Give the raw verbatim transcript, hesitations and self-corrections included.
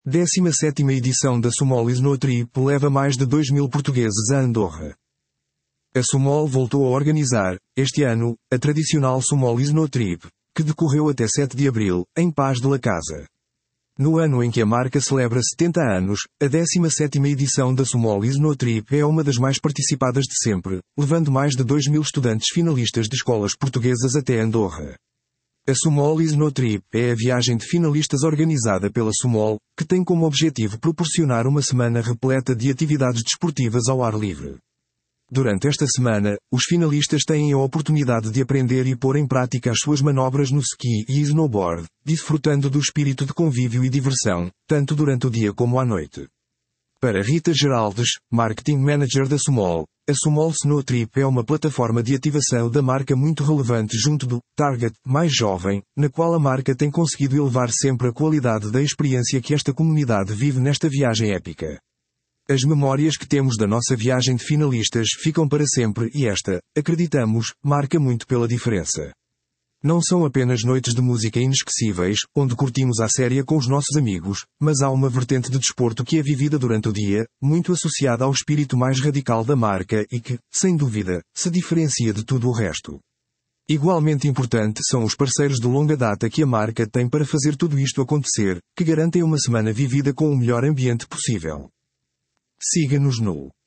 décima sétima edição da Sumol Snow Trip leva mais de dois mil portugueses a Andorra. A Sumol voltou a organizar, este ano, a tradicional Sumol Snow Trip, que decorreu até sete de abril, em Paz de la Casa. No ano em que a marca celebra setenta anos, a décima sétima edição da Sumol Snow Trip é uma das mais participadas de sempre, levando mais de dois mil estudantes finalistas de escolas portuguesas até Andorra. A Sumol Snow Trip é a viagem de finalistas organizada pela Sumol, que tem como objetivo proporcionar uma semana repleta de atividades desportivas ao ar livre. Durante esta semana, os finalistas têm a oportunidade de aprender e pôr em prática as suas manobras no ski e snowboard, desfrutando do espírito de convívio e diversão, tanto durante o dia como à noite. Para Rita Geraldes, Marketing Manager da Sumol, a Sumol Snow Trip é uma plataforma de ativação da marca muito relevante junto do target mais jovem, na qual a marca tem conseguido elevar sempre a qualidade da experiência que esta comunidade vive nesta viagem épica. As memórias que temos da nossa viagem de finalistas ficam para sempre e esta, acreditamos, marca muito pela diferença. Não são apenas noites de música inesquecíveis, onde curtimos à séria com os nossos amigos, mas há uma vertente de desporto que é vivida durante o dia, muito associada ao espírito mais radical da marca e que, sem dúvida, se diferencia de tudo o resto. Igualmente importante são os parceiros de longa data que a marca tem para fazer tudo isto acontecer, que garantem uma semana vivida com o melhor ambiente possível. Siga-nos no